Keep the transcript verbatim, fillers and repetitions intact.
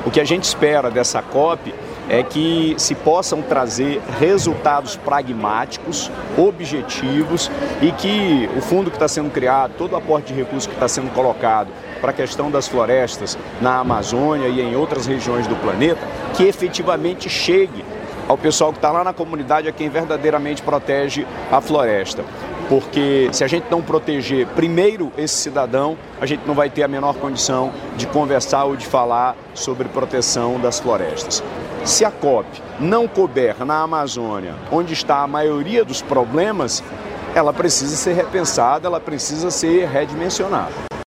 O que a gente espera dessa COP é que se possam trazer resultados pragmáticos, objetivos e que o fundo que está sendo criado, todo o aporte de recursos que está sendo colocado para a questão das florestas na Amazônia e em outras regiões do planeta, que efetivamente chegue ao pessoal que está lá na comunidade, a quem verdadeiramente protege a floresta. Porque se a gente não proteger primeiro esse cidadão, a gente não vai ter a menor condição de conversar ou de falar sobre proteção das florestas. Se a COP não couber na Amazônia, onde está a maioria dos problemas, ela precisa ser repensada, ela precisa ser redimensionada.